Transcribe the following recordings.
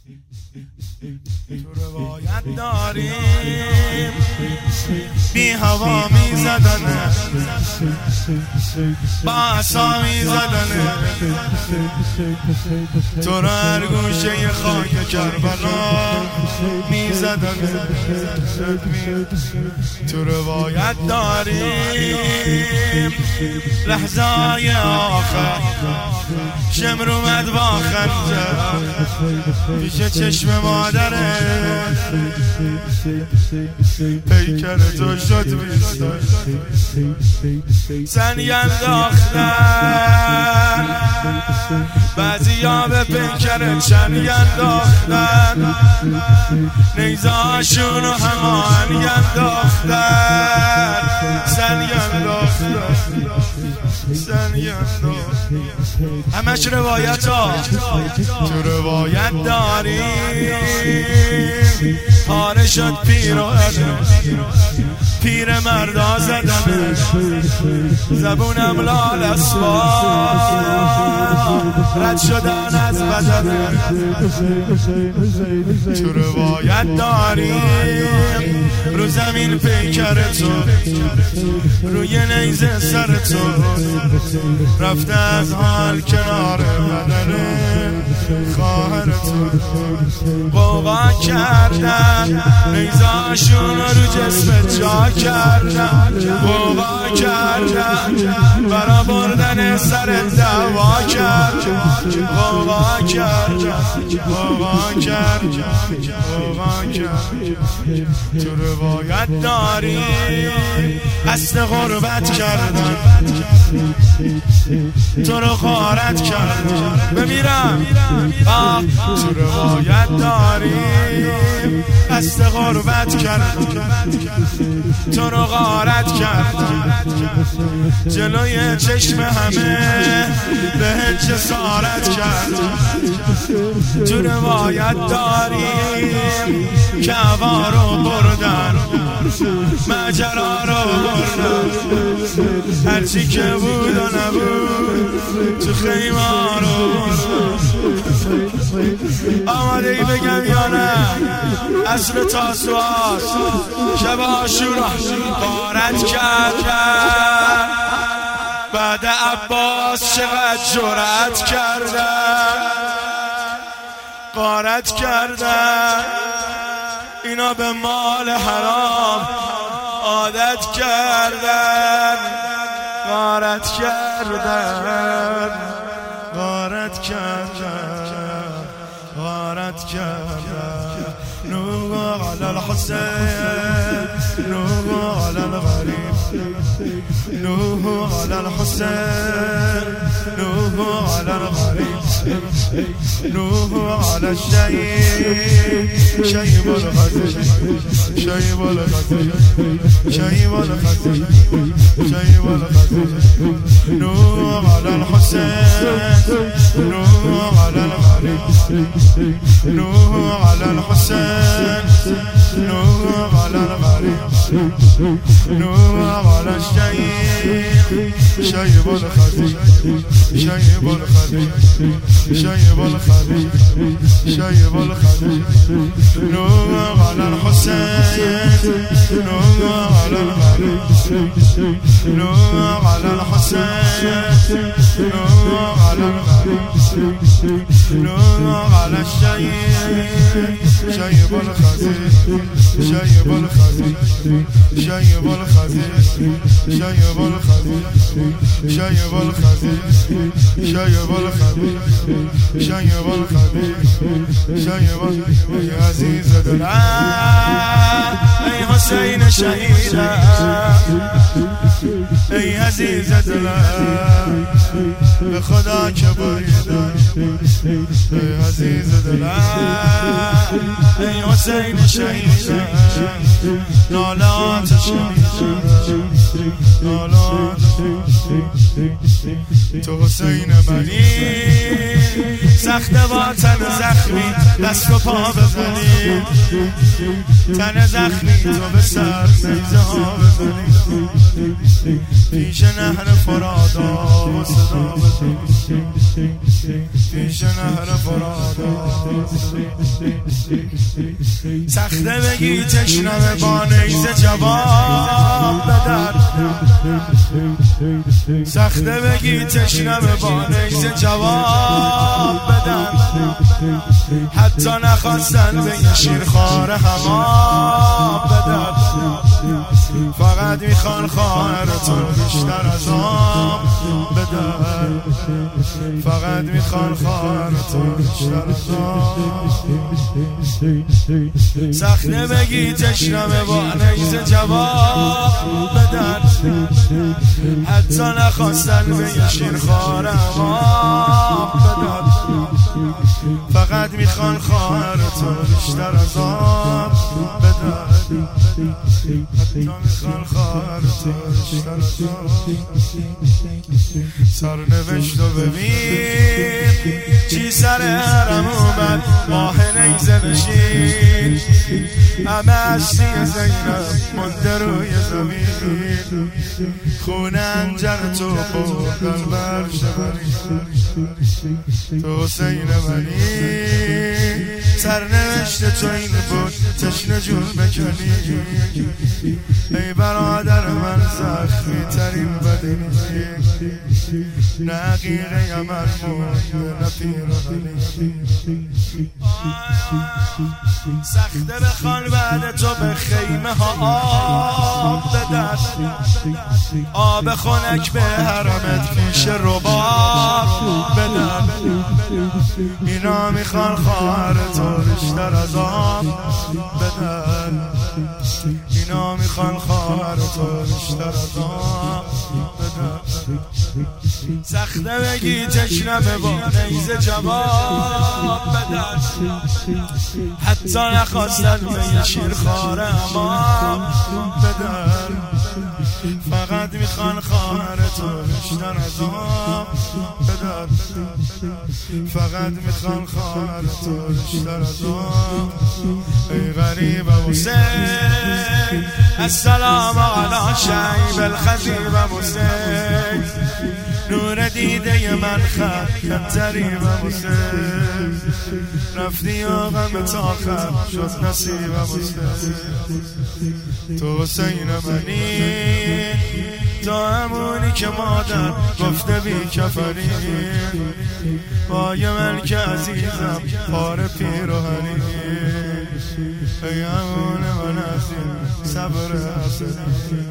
تو روایت داریم بی هوا می زدنه، با عصا می زدنه، تو را هر گوشه خاک کربلا می زدنه. تو روایت داریم لحظای آخر شمر اومد با خنجر پیش چشم مادره، پیکر تو شد بیشتر سنگ انداختن، بعضی ها به پیکر چنگ انداختن، نیزه هاشون رو هماهنگ انداختن، سنگ انداختن، سنگ انداختن. همش روایت ها تو روایت داریم. پاره شد پیر مردا زدنه، زبونم لال اسباب رد شدن از بدنه. تو روایت داریم رو زمین پیکر تو، روی نیزه سر تو رفته از حال کنار بدنه، خواهر تو قوقا کردن، نیزاشون رو جسم جا کردن، قوقا کردن، برا بردن سر دعوا کردن، قوقا کردن، قوقا کردن، قوقا کردن. تو روایت داریم قصد غربت کردن، تو رو غارت کردن بمیرم. تو روایت داریم قصد غربت کردن، تو رو غارت کردن، جلوی چشم همه به جسارت کردن. تو روایت داریم که هوا رو بردن، ماجرا رو بردن، هرچی که بود و نبود تو خیمه رو بردن. آماده ای بگم یا نه؟ عصر تاسوعاست، شب عاشورا غارت کردن، بعد عباس چقدر جرأت کردن، غارت کردن. اینا به مال حرام عادت کردن، غارت کردن، غارت کردن، غارت کردن. نوح علی الحسین، نوح علی الغریب، نوح علی الحسین، نوح علی الغریب، نوح علی الشهید، شیب الغزل، شیب الغزل، شیب الغزل، شیب الغزل. نوح علی الحسین، نوح علی الغریب، نوح علی الحسين، نوح على الغريب، نوح على الشهيد، شيب الخديج، شيب الخديج، شيب الخديج، شيب الخديج. نوح على الحسين، نوح على الغريب، نوح على الحسين، نوح على الغريب، نوح على الشهيد، شيب الخديج، شيب الخديج، شيب الخديج، شيب الخديج، شيب الخديج، شيب الخديج، شيب الخديج، شيب. يا عزيز دلال اي حسين شهيدا، اي عزيز دلال به خدا که بریدن، ای عزیز دلال ای حسین شهیدم نالات شنیدم نالات تو حسین منی سخته با تن زخمی دست و پا بزنی تن زخمی تو به سر نیزه ها بزنی پیش نهر فرادا و صدا بزنی پیش نهر فرادا سخته بگی تشنه با نیزه جواب بدن سخته بگی تشنه با نیزه جواب بدن حتی نخواستن به یه شیرخوار حمام بدن فقط میخوان خواهر تو بیشتر از آب بدن فقط میخوان خواهر تو بیشتر از آب سخته بگی تشنه با نیزه جواب بدن حتی نخواستن به یه شیرخوار حمام بدن فقط میخوان خواهر تو بیشتر از آب بدن حتی میخوان خواهر تو بیشتر از آب سرنوشت رو ببین چی سر حرم اومد ماه نیزه نشین همه هستی زینب منده روی زمین خونه انجر تو خوردن بر شبری تو حسین منی سرنوشت تو این بود تشنه جون بکنی ای برادر من زخمی ترین بدنی نقیقه یمن مونده نپیرانی سخته بخوان بعد تو به خیمه ها آب بدن آب خنک به حرمت پیش رباب بدن اینا میخوان خواهر تو بیشتر از آب بدن اینا میخوان خواهر تو بیشتر از آب بدن سخته بگی تشنه با نیزه جواب بدن حتی نخواستن به یه شیرخوار حمام بدن فقط میخوان خواهر تو بیشتر از آب بدن فقط میخوان خواهر تو بیشتر از آب ای غریب حسین السلام علی شیب الخطیب حسین نور دیده من خط تریب حسین رفتی و غم تا خط شد نصیب حسین تو حسین منی تا همونی که مادر گفته بی کفری وای من که عزیزم پار پیراهنی ای همون من عزیز صبر حسنی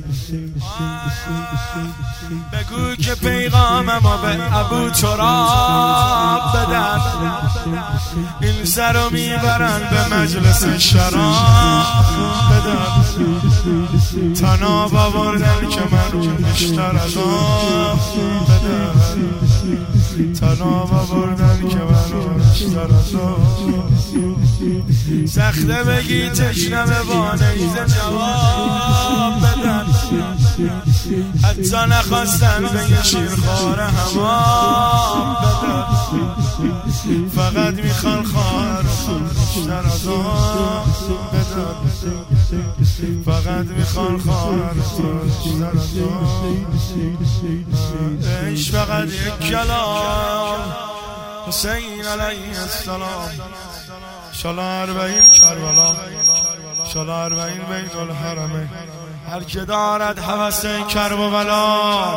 بگو که پیغامم به ابو تراب بدن این سر رو میبرن به مجلس شراب بدن تناب آوردن که من بیشتر از آب بدن تناب آوردن که من بیشتر از آب سخته بگی تشنه با نیزه جواب بدن حتی نخواستن به یه شیرخوار حمام بدن فقط میخوان خواهر بیشتر از آب بدن فقط میخوان خواهر بیشتر از آب عشق فقط یک کلام حسین علیه السلام شالا اربعین کربلا شالا اربعین بین الحرمین هر که دارد هوس کرب و بلا